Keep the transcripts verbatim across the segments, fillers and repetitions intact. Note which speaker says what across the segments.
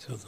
Speaker 1: تفضل.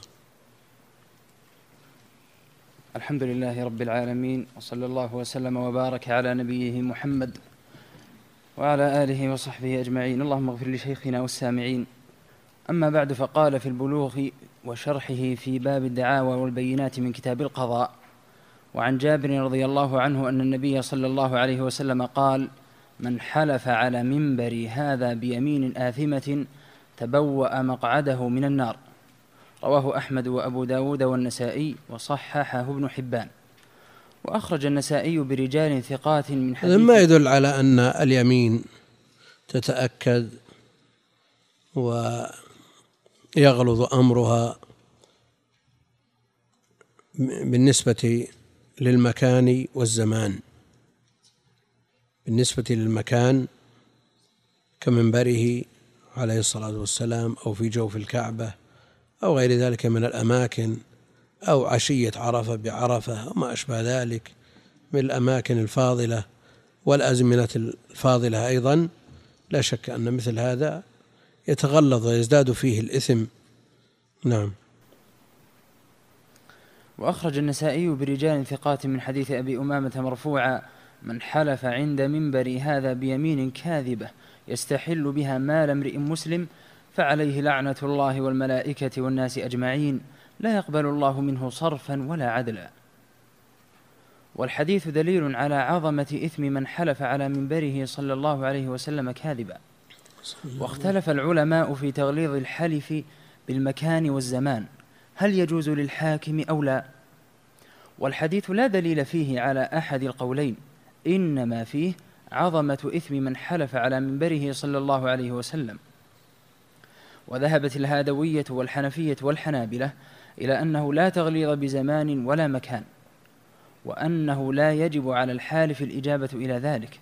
Speaker 2: الحمد لله رب العالمين، وصلى الله وسلم وبارك على نبيه محمد وعلى آله وصحبه أجمعين. اللهم اغفر لشيخنا والسامعين. أما بعد، فقال في البلوغ وشرحه في باب الدعاوى والبينات من كتاب القضاء: وعن جابر رضي الله عنه أن النبي صلى الله عليه وسلم قال: من حلف على منبر هذا بيمين آثمة تبوأ مقعده من النار. رواه أحمد وأبو داود والنسائي، وصححه ابن حبان. وأخرج النسائي برجال ثقات من حديث.
Speaker 1: ما يدل على أن اليمين تتأكد ويغلظ أمرها بالنسبة للمكان والزمان. بالنسبة للمكان كمنبره عليه الصلاة والسلام، أو في جوف الكعبة، أو غير ذلك من الأماكن، أو عشية عرفة بعرفة، وما أشبه ذلك من الأماكن الفاضلة والأزمنة الفاضلة أيضا. لا شك أن مثل هذا يتغلظ ويزداد فيه الإثم. نعم.
Speaker 2: وأخرج النسائي برجال ثقات من حديث أبي أمامة مرفوعا: من حلف عند منبر هذا بيمين كاذبة يستحل بها مال امرئ مسلم فعليه لعنة الله والملائكة والناس أجمعين، لا يقبل الله منه صرفا ولا عدلا. والحديث دليل على عظمة إثم من حلف على منبره صلى الله عليه وسلم كاذبا. واختلف العلماء في تغليظ الحلف بالمكان والزمان، هل يجوز للحاكم أو لا؟ والحديث لا دليل فيه على أحد القولين، إنما فيه عظمة إثم من حلف على منبره صلى الله عليه وسلم. وذهبت الهادوية والحنفية والحنابلة إلى أنه لا تغليظ بزمان ولا مكان، وأنه لا يجب على الحالف الإجابة إلى ذلك.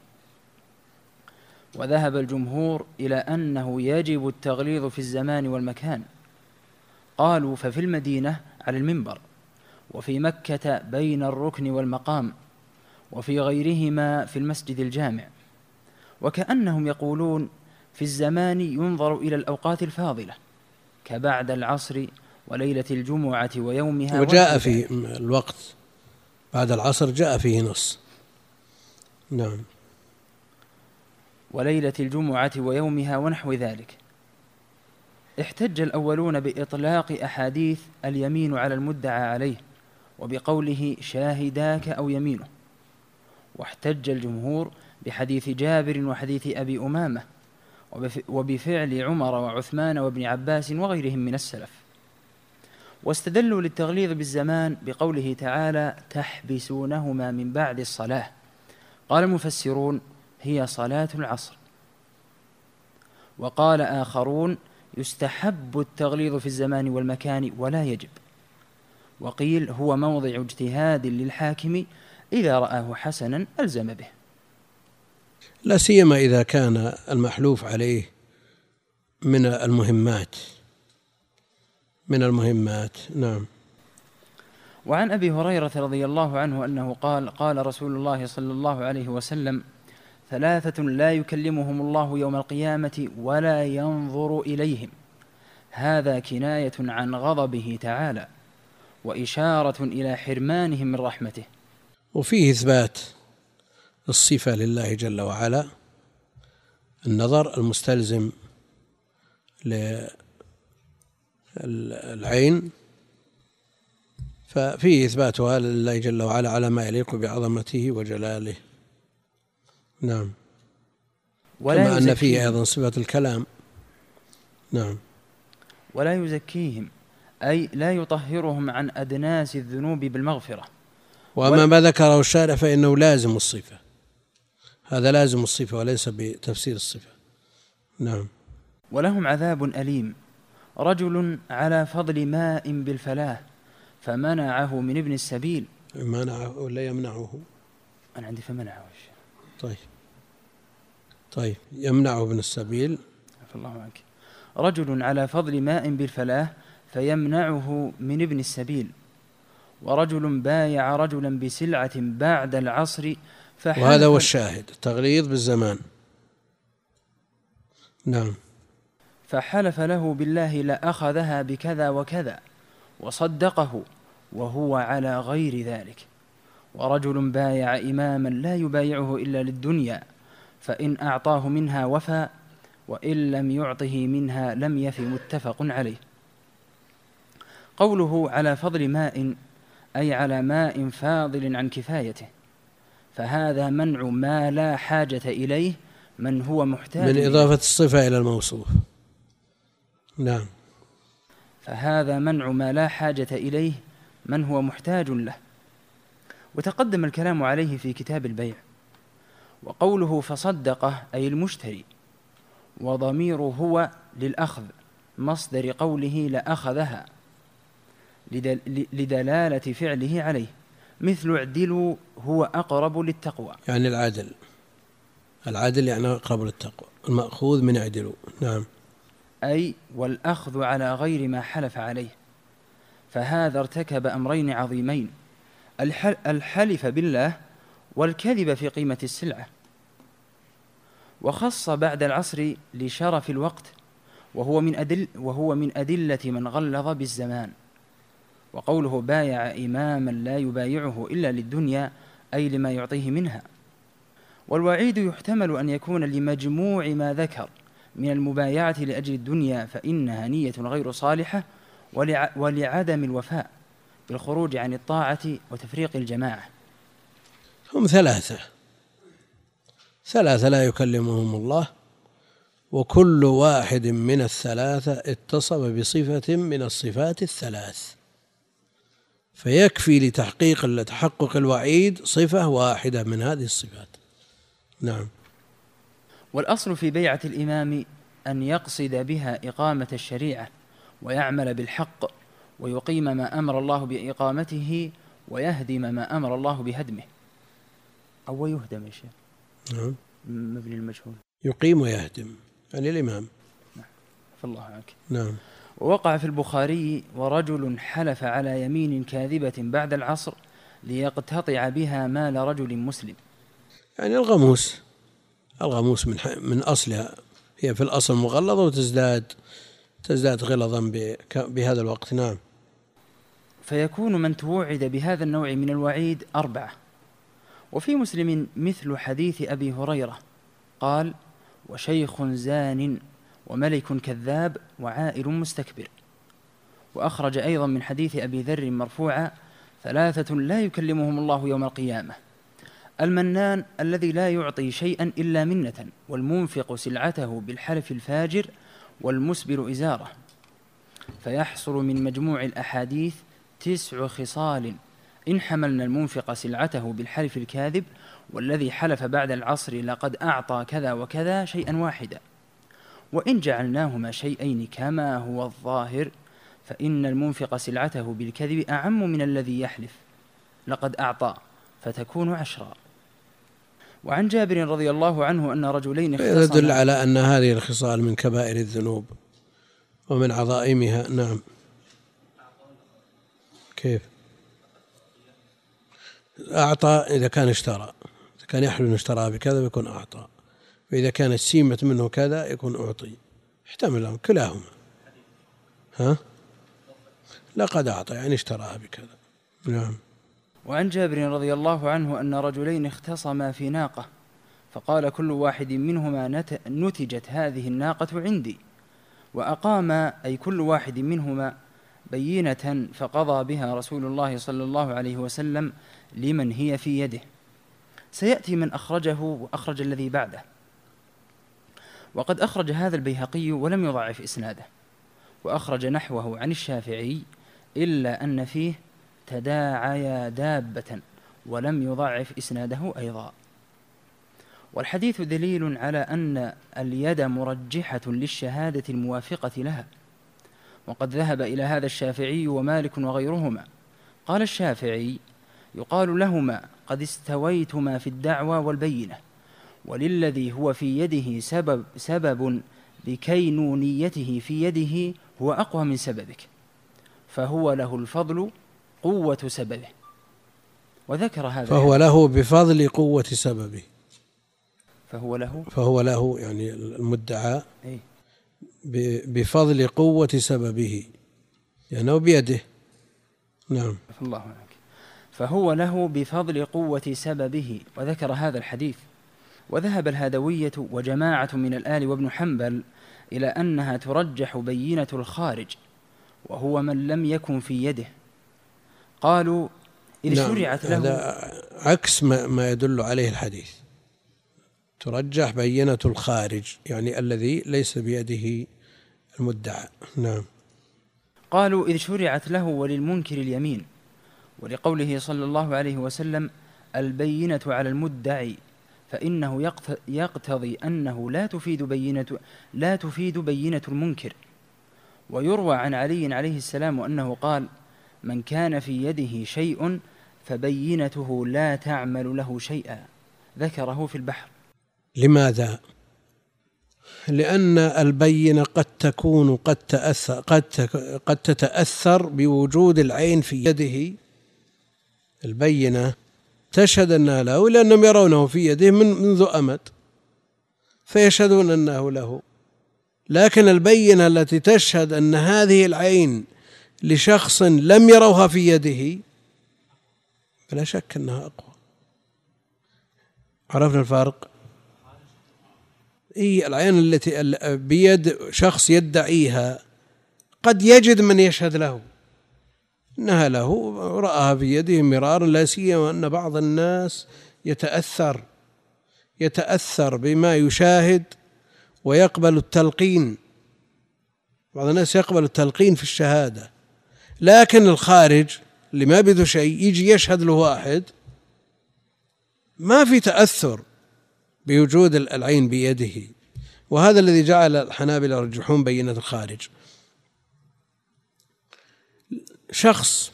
Speaker 2: وذهب الجمهور إلى أنه يجب التغليظ في الزمان والمكان. قالوا: ففي المدينة على المنبر، وفي مكة بين الركن والمقام، وفي غيرهما في المسجد الجامع. وكأنهم يقولون: في الزمان ينظر إلى الأوقات الفاضلة كبعد العصر وليلة الجمعة ويومها.
Speaker 1: وجاء في الوقت بعد العصر جاء فيه نص. نعم.
Speaker 2: وليلة الجمعة ويومها ونحو ذلك. احتج الأولون بإطلاق أحاديث اليمين على المدعى عليه، وبقوله شاهداك أو يمينه. واحتج الجمهور بحديث جابر وحديث أبي أمامة، وبفعل عمر وعثمان وابن عباس وغيرهم من السلف. واستدلوا للتغليظ بالزمان بقوله تعالى: تحبسونهما من بعد الصلاة. قال المفسرون: هي صلاة العصر. وقال آخرون: يستحب التغليظ في الزمان والمكان ولا يجب. وقيل: هو موضع اجتهاد للحاكم، إذا رآه حسنا ألزم به،
Speaker 1: لا سيما إذا كان المحلوف عليه من المهمات من المهمات. نعم.
Speaker 2: وعن أبي هريرة رضي الله عنه أنه قال: قال رسول الله صلى الله عليه وسلم: ثلاثة لا يكلمهم الله يوم القيامة ولا ينظر إليهم. هذا كناية عن غضبه تعالى، وإشارة إلى حرمانهم من رحمته.
Speaker 1: وفيه إثبات الصفة لله جل وعلا، النظر المستلزم للعين، ففيه إثباتها لله جل وعلا على ما يليق بعظمته وجلاله. نعم. كما أن فيه أيضا صفة الكلام. نعم.
Speaker 2: ولا يزكيهم، أي لا يطهرهم عن أدناس الذنوب بالمغفرة.
Speaker 1: وأما ما ذكره الشارع فإنه لازم الصفة، هذا لازم الصفة وليس بتفسير الصفة. نعم.
Speaker 2: ولهم عذاب أليم: رجل على فضل ماء بالفلاة فمنعه من ابن السبيل.
Speaker 1: منعه ولا يمنعه؟
Speaker 2: أنا عندي فمنعه.
Speaker 1: طيب طيب يمنعه ابن السبيل.
Speaker 2: عفى الله عنك. رجل على فضل ماء بالفلاة فيمنعه من ابن السبيل. ورجل بايع رجلا بسلعة بعد العصر فحلف.
Speaker 1: وهذا هو الشاهد، التغليظ بالزمان. نعم.
Speaker 2: فحلف له بالله لأخذها بكذا وكذا، وصدقه وهو على غير ذلك. ورجل بايع إماما لا يبايعه إلا للدنيا، فإن أعطاه منها وفى، وإن لم يعطه منها لم يف، متفق عليه. قوله على فضل ماء أي على ماء فاضل عن كفايته، فهذا منع ما لا حاجة إليه من هو محتاج
Speaker 1: من إضافة الصفة إلى الموصوف. نعم.
Speaker 2: فهذا منع ما لا حاجة إليه من هو محتاج له، وتقدم الكلام عليه في كتاب البيع. وقوله فصدقه أي المشتري، وضميره هو للأخذ، مصدر قوله لأخذها لدلالة فعله عليه، مثل اعدلوا هو أقرب للتقوى،
Speaker 1: يعني العدل. العدل يعني أقرب للتقوى، المأخوذ من اعدلوا. نعم.
Speaker 2: أي والأخذ على غير ما حلف عليه. فهذا ارتكب أمرين عظيمين: الحلف بالله والكذب في قيمة السلعة. وخص بعد العصر لشرف الوقت، وهو من أدل وهو من أدلة من غلظ بالزمان. وقوله بايع إماما لا يبايعه إلا للدنيا أي لما يعطيه منها. والوعيد يحتمل أن يكون لمجموع ما ذكر من المبايعة لأجل الدنيا، فإنها نية غير صالحة، ولعدم الوفاء بالخروج عن الطاعة وتفريق الجماعة.
Speaker 1: هم ثلاثة ثلاثة لا يكلمهم الله، وكل واحد من الثلاثة اتصف بصفة من الصفات الثلاث، فيكفي لتحقيق لتحقق الوعيد صفة واحدة من هذه الصفات. نعم.
Speaker 2: والأصل في بيعة الإمام أن يقصد بها إقامة الشريعة، ويعمل بالحق، ويقيم ما أمر الله بإقامته، ويهدم ما أمر الله بهدمه. أو يهدم يا شيخ.
Speaker 1: نعم.
Speaker 2: مبني المجهول.
Speaker 1: يقيم ويهدم يعني الإمام.
Speaker 2: نعم. فالله عنك.
Speaker 1: نعم.
Speaker 2: ووقع في البخاري: ورجل حلف على يمين كاذبة بعد العصر ليقتطع بها مال رجل مسلم.
Speaker 1: يعني الغموس الغموس من من أصلها، هي في الأصل مغلظة وتزداد تزداد غلظا بهذا الوقت. نعم.
Speaker 2: فيكون من توعد بهذا النوع من الوعيد أربعة. وفي مسلم مثل حديث أبي هريرة قال: وشيخ زان وملك كذاب وعائل مستكبر. وأخرج أيضا من حديث أبي ذر مرفوعا: ثلاثة لا يكلمهم الله يوم القيامة: المنان الذي لا يعطي شيئا إلا منة، والمنفق سلعته بالحلف الفاجر، والمسبل إزاره. فيحصل من مجموع الأحاديث تسع خصال إن حملنا المنفق سلعته بالحلف الكاذب والذي حلف بعد العصر لقد أعطى كذا وكذا شيئا واحدا. وإن جعلناهما شيئين كما هو الظاهر، فإن المنفق سلعته بالكذب أعم من الذي يحلف لقد أعطى، فتكون عشرا. وعن جابر رضي الله عنه أن رجلين اختصما.
Speaker 1: يدل على أن هذه الخصال من كبائر الذنوب ومن عظائمها. نعم. كيف؟ أعطى إذا كان اشترى، إذا كان يحلو أن اشترى بكذا يكون أعطى، وإذا كانت سيمة منه كذا يكون أعطي، احتمل كلاهما. ها؟ لقد أعطى يعني اشتراها بكذا. نعم.
Speaker 2: وعن جابر رضي الله عنه أن رجلين اختصما في ناقة، فقال كل واحد منهما: نتجت هذه الناقة عندي. وأقام أي كل واحد منهما بينة فقضى بها رسول الله صلى الله عليه وسلم لمن هي في يده. سيأتي من أخرجه وأخرج الذي بعده. وقد أخرج هذا البيهقي ولم يضعف إسناده، وأخرج نحوه عن الشافعي، إلا أن فيه تداعيا دابة، ولم يضعف إسناده أيضا. والحديث دليل على أن اليد مرجحة للشهادة الموافقة لها، وقد ذهب إلى هذا الشافعي ومالك وغيرهما. قال الشافعي: يقال لهما قد استويتما في الدعوى والبينة، وللذي هو في يده سبب, سبب بكينونيته في يده هو أقوى من سببك، فهو له الفضل قوة سببه. وذكر هذا
Speaker 1: فهو له بفضل قوة سببه،
Speaker 2: فهو له
Speaker 1: فهو له يعني المدعى
Speaker 2: إيه؟
Speaker 1: بفضل قوة سببه، لأنه يعني بيده نعم.
Speaker 2: الله عنك. فهو له بفضل قوة سببه. وذكر هذا الحديث. وذهب الهادوية وجماعة من الآل وابن حنبل إلى أنها ترجح بينة الخارج وهو من لم يكن في يده. قالوا إذ
Speaker 1: نعم.
Speaker 2: شرعت له،
Speaker 1: هذا عكس ما, ما يدل عليه الحديث. ترجح بينة الخارج يعني الذي ليس بيده المدعى. نعم.
Speaker 2: قالوا إذ شرعت له وللمنكر اليمين، ولقوله صلى الله عليه وسلم البينة على المدعي، فإنه يقتضي أنه لا تفيد بينة لا تفيد بينة المنكر. ويروى عن علي عليه السلام أنه قال من كان في يده شيء فبينته لا تعمل له شيئا، ذكره في البحر.
Speaker 1: لماذا؟ لأن البينة قد تكون قد تأثر قد قد تتأثر بوجود العين في يده. البينة تشهد أنها له لأنهم يرونه في يده من منذ أمد فيشهدون أنه له، لكن البينة التي تشهد أن هذه العين لشخص لم يروها في يده فلا شك أنها أقوى. عرفنا الفارق؟ إيه، العين التي بيد شخص يدعيها قد يجد من يشهد له إنها له، رآها في يده مرارا، لا سيما أن بعض الناس يتأثر يتأثر بما يشاهد ويقبل التلقين. بعض الناس يقبل التلقين في الشهادة، لكن الخارج اللي ما بده شيء يجي يشهد له واحد ما في تأثر بوجود العين بيده. وهذا الذي جعل الحنابلة يرجحون بينة الخارج. شخص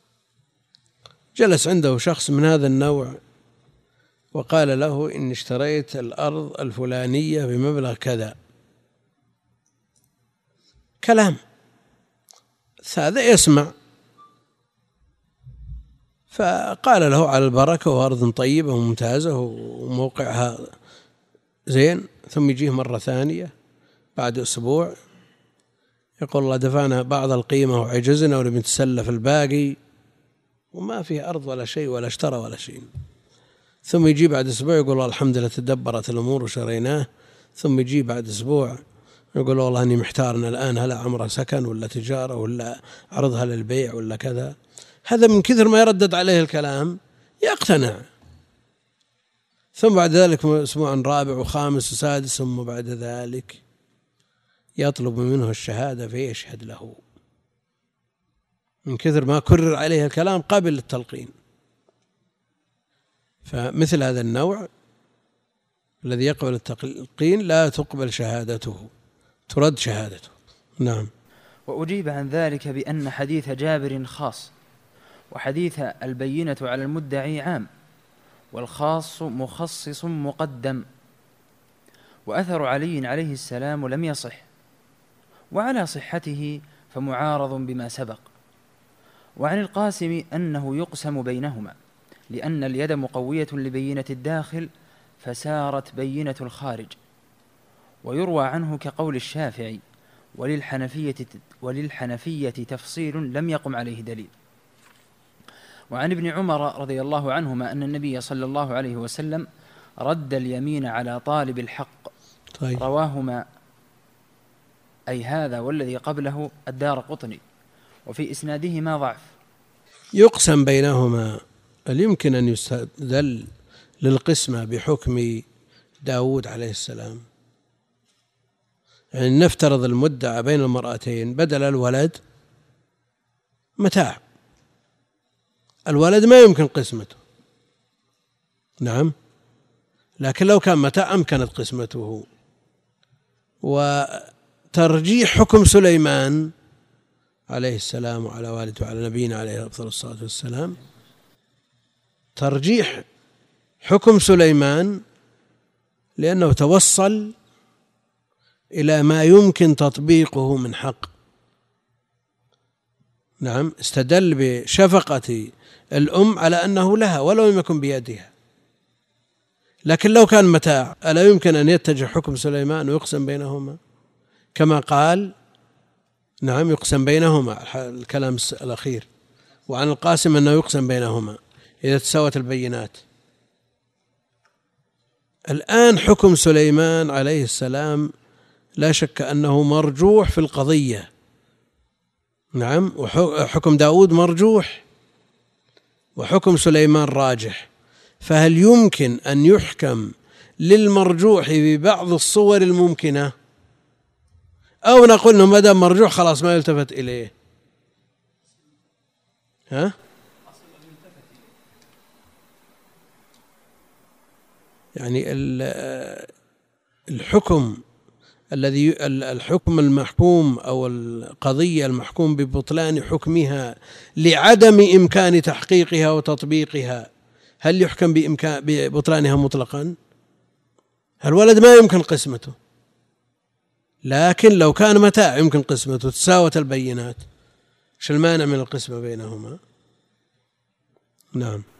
Speaker 1: جلس عنده شخص من هذا النوع وقال له إن اشتريت الأرض الفلانية بمبلغ كذا، كلام هذا يسمع، فقال له على البركة وأرض طيبة وممتازة وموقعها زين. ثم يجيه مرة ثانية بعد أسبوع يقول الله دفعنا بعض القيمة وعجزنا ونبي نتسلف الباقي، وما فيه أرض ولا شيء ولا اشترى ولا شيء. ثم يجي بعد أسبوع يقول الله الحمد لله تدبرت الأمور وشريناه. ثم يجي بعد أسبوع يقول والله أني محتارنا الآن هل عمره سكن ولا تجارة ولا عرضها للبيع ولا كذا. هذا من كثر ما يردد عليه الكلام يقتنع. ثم بعد ذلك أسبوع رابع وخامس وسادس، ثم بعد ذلك يطلب منه الشهادة فيشهد له من كثر ما كرر عليه الكلام قبل التلقين. فمثل هذا النوع الذي يقبل التلقين لا تقبل شهادته، ترد شهادته. نعم.
Speaker 2: وأجيب عن ذلك بأن حديث جابر خاص، وحديث البينة على المدعي عام، والخاص مخصص مقدم. وأثر علي عليه السلام لم يصح، وعلى صحته فمعارض بما سبق. وعن القاسم أنه يقسم بينهما لأن اليد مقوية لبينة الداخل فسارت بينة الخارج. ويروى عنه كقول الشافعي وللحنفية, وللحنفية تفصيل لم يقم عليه دليل. وعن ابن عمر رضي الله عنهما أن النبي صلى الله عليه وسلم رد اليمين على طالب الحق.
Speaker 1: طيب.
Speaker 2: رواهما أي هذا والذي قبله الدارقطني، وفي إسنادهما ضعف.
Speaker 1: يقسم بينهما، هل يمكن أن يستدل للقسمة بحكم داود عليه السلام؟ يعني نفترض المدعى بين المرأتين بدل الولد متاع، الولد ما يمكن قسمته، نعم، لكن لو كان متاع أمكنت قسمته. وترجيح حكم سليمان عليه السلام وعلى والده وعلى نبينا عليه أفضل الصلاة والسلام، ترجيح حكم سليمان لأنه توصل إلى ما يمكن تطبيقه من حق. نعم، استدل بشفقة الأم على أنه لها ولو لم يكن بيدها، لكن لو كان متاع ألا يمكن أن يتجه حكم سليمان ويقسم بينهما كما قال؟ نعم، يقسم بينهما، الكلام الأخير وعن القاسم أنه يقسم بينهما إذا تساوت البينات. الآن حكم سليمان عليه السلام لا شك أنه مرجوح في القضية، نعم، وحكم داود مرجوح وحكم سليمان راجح، فهل يمكن أن يحكم للمرجوح ببعض الصور الممكنة، أو نقول أنه ما دام مرجوح خلاص ما يلتفت إليه؟ ها؟ يعني الحكم الذي الحكم المحكوم أو القضية المحكوم ببطلان حكمها لعدم إمكان تحقيقها وتطبيقها، هل يحكم بإمكان ببطلانها مطلقا؟ الولد ما يمكن قسمته، لكن لو كان متاع يمكن قسمته تساوت البينات، ايش المانع من القسمة بينهما؟ نعم.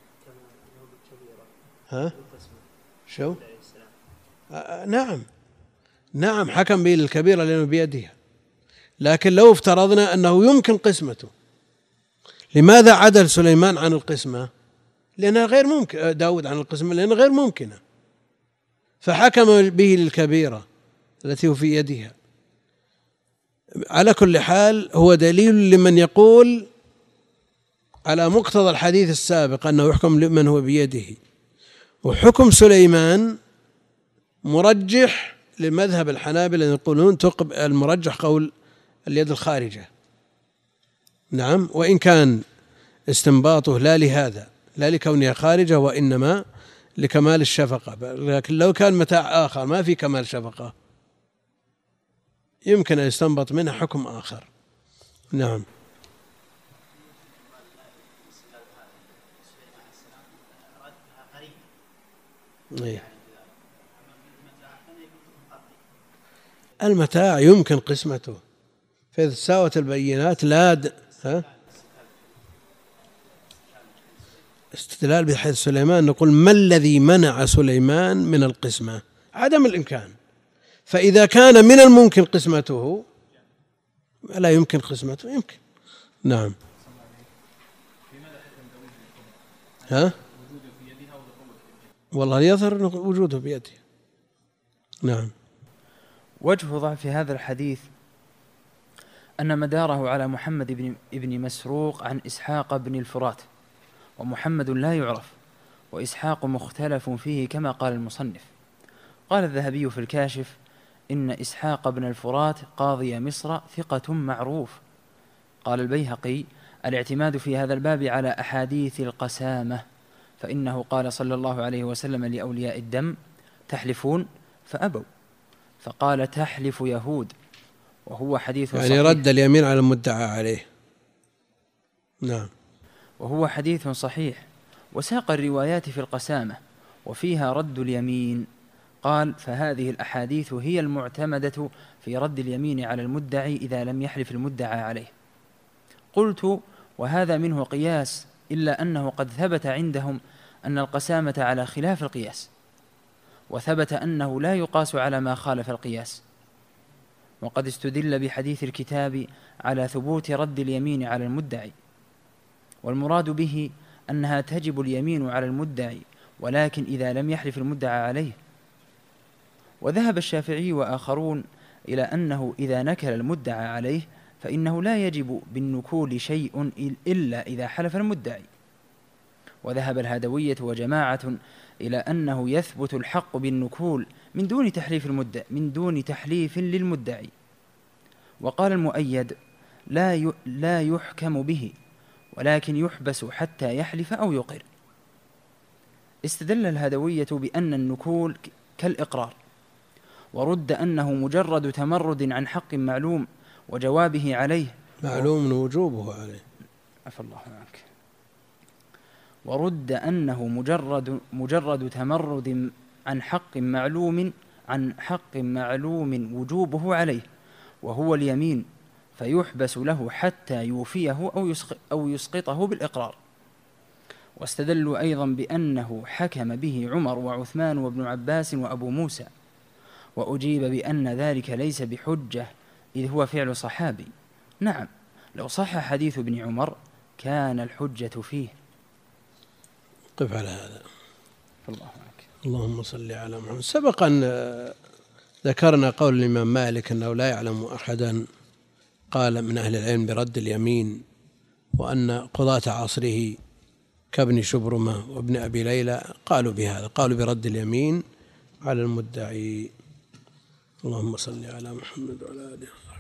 Speaker 1: ها؟ شو؟ آه نعم نعم حكم به للكبيرة لأنه بيدها، لكن لو افترضنا أنه يمكن قسمته، لماذا عدل سليمان عن القسمة؟ لأنها غير ممكن، داود عن القسمة لأنها غير ممكنة، فحكم به للكبيرة التي هو في يدها. على كل حال هو دليل لمن يقول على مقتضى الحديث السابق أنه يحكم لمن هو بيده، وحكم سليمان مرجح لمذهب الحنابلة يقولون تقبل المرجح قول اليد الخارجة، نعم، وإن كان استنباطه لا لهذا، لا لكونها خارجة، وإنما لكمال الشفقة، لكن لو كان متاع آخر ما في كمال شفقة يمكن أن يستنبط منها حكم آخر. نعم. إيه. المتاع يمكن قسمته، فإذا تساوت البينات لا د... ها؟ استدلال بحديث سليمان نقول ما الذي منع سليمان من القسمة؟ عدم الإمكان، فإذا كان من الممكن قسمته لا يمكن قسمته يمكن. نعم. ها؟ والله يظهر وجوده بيده. نعم.
Speaker 2: وجه ضعف هذا الحديث أن مداره على محمد بن ابن مسروق عن إسحاق بن الفرات، ومحمد لا يعرف، وإسحاق مختلف فيه كما قال المصنف. قال الذهبي في الكاشف إن إسحاق بن الفرات قاضي مصر ثقة معروف. قال البيهقي الاعتماد في هذا الباب على أحاديث القسامة، فإنه قال صلى الله عليه وسلم لأولياء الدم تحلفون فأبوا، فقال تحلف يهود، وهو حديث
Speaker 1: يعني
Speaker 2: صحيح،
Speaker 1: رد اليمين على المدعى عليه. نعم.
Speaker 2: وهو حديث صحيح. وساق الروايات في القسامة وفيها رد اليمين. قال فهذه الأحاديث هي المعتمدة في رد اليمين على المدعي إذا لم يحلف المدعى عليه. قلت وهذا منه قياس، إلا أنه قد ثبت عندهم أن القسامة على خلاف القياس، وثبت أنه لا يقاس على ما خالف القياس، وقد استدل بحديث الكتاب على ثبوت رد اليمين على المدعي، والمراد به أنها تجب اليمين على المدعي ولكن إذا لم يحلف المدعى عليه. وذهب الشافعي وآخرون إلى أنه إذا نكل المدعى عليه فإنه لا يجب بالنكول شيء إلا إذا حلف المدعي. وذهب الهادوية وجماعة إلى أنه يثبت الحق بالنكول من دون تحليف المدعي من دون تحليف للمدعي. وقال المؤيد لا لا يحكم به ولكن يحبس حتى يحلف أو يقر. استدل الهادوية بأن النكول كالإقرار، ورد أنه مجرد تمرد عن حق معلوم وجوابه عليه
Speaker 1: معلوم وجوبه عليه.
Speaker 2: عفى الله عنك. ورد أنه مجرد مجرد تمرد عن حق معلوم عن حق معلوم وجوبه عليه وهو اليمين، فيحبس له حتى يوفيه أو يسقط أو يسقطه بالإقرار. واستدلوا أيضا بأنه حكم به عمر وعثمان وابن عباس وأبو موسى، وأجيب بأن ذلك ليس بحجة إذ هو فعل صحابي. نعم، لو صح حديث ابن عمر كان الحجة فيه.
Speaker 1: قف على هذا.
Speaker 2: الله معك.
Speaker 1: اللهم صل على محمد. سبق أن ذكرنا قول الإمام مالك أنه لا يعلم أحدا قال من أهل العلم برد اليمين، وأن قضاة عصره كابن شبرمة وابن أبي ليلى قالوا بهذا، قالوا برد اليمين على المدعي. اللهم صل على محمد وعلى آله.